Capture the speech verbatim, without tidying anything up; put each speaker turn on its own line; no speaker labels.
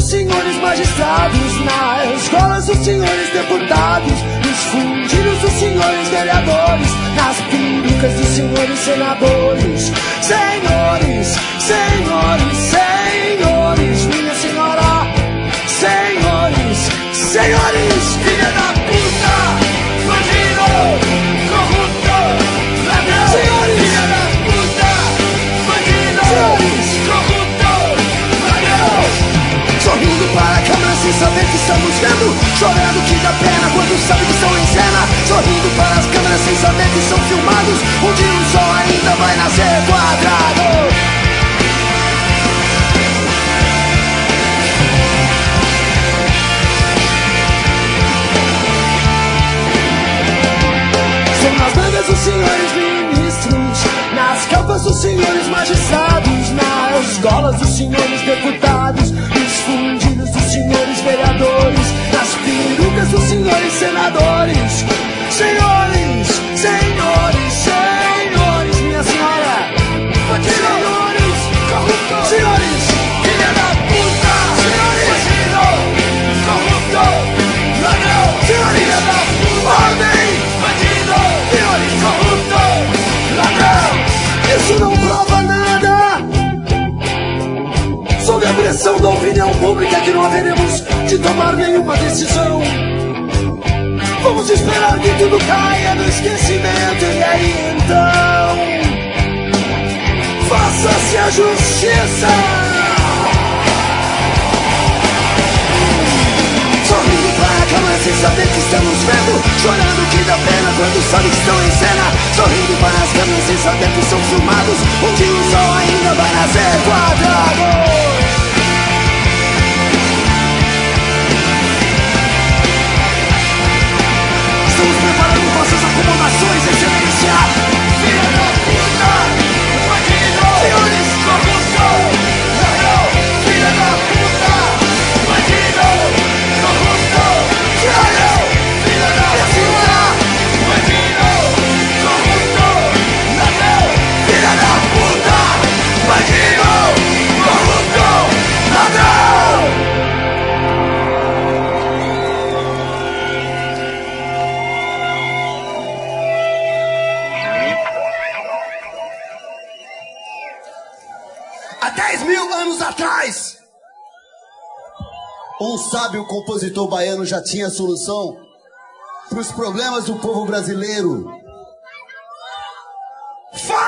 senhores magistrados, na escola dos senhores deputados, nos fundidos dos senhores vereadores, nas perucas dos senhores senadores. Senhores, senhores, senhores, minha senhora, senhores, senhores, filha da puta, bandido, corrupto, ladrão, senhores, filha da puta, bandido, senhores, corrupto, ladrão. Sorrindo para a câmera sem saber que estamos vendo, chorando que dá pena quando sabe que estão em cena. Sorrindo para as câmeras sem saber que são filmados, um dia o sol ainda vai nascer quadrado. São nas mangas dos senhores ministros, nas campas dos senhores magistrados, nas escolas dos senhores deputados, nos fundidos dos senhores vereadores, nas perucas dos senhores senadores. Senhores, senhores, senhores, minha senhora, senhores, corrupto, senhores, filha da puta, senhores, bandido, corrupto, ladrão, senhores, filha da puta, ordem, bandido, senhores, corrupto, ladrão. Isso não prova nada sobre a pressão da opinião pública, que não haveremos de tomar nenhuma decisão. Vamos esperar que tudo caia no esquecimento, e aí então faça-se a justiça. Sorrindo para a câmera sem saber que estamos vendo, chorando que dá pena quando sabe que estão em cena. Sorrindo para as câmeras sem saber que são filmados, um dia o sol ainda vai nascer quadrado. Estamos preparando vossas acomodações, excelência. Filha da puta, bandido, senhores, corrupto, ladrão, filha da puta, bandido, corrupto, ladrão, filha da puta, bandido, corrupto, ladrão, filha da puta, bandido, corrupto, ladrão. Há dez mil anos atrás,
Um sábio compositor baiano já tinha a solução para os problemas do povo brasileiro.
fala!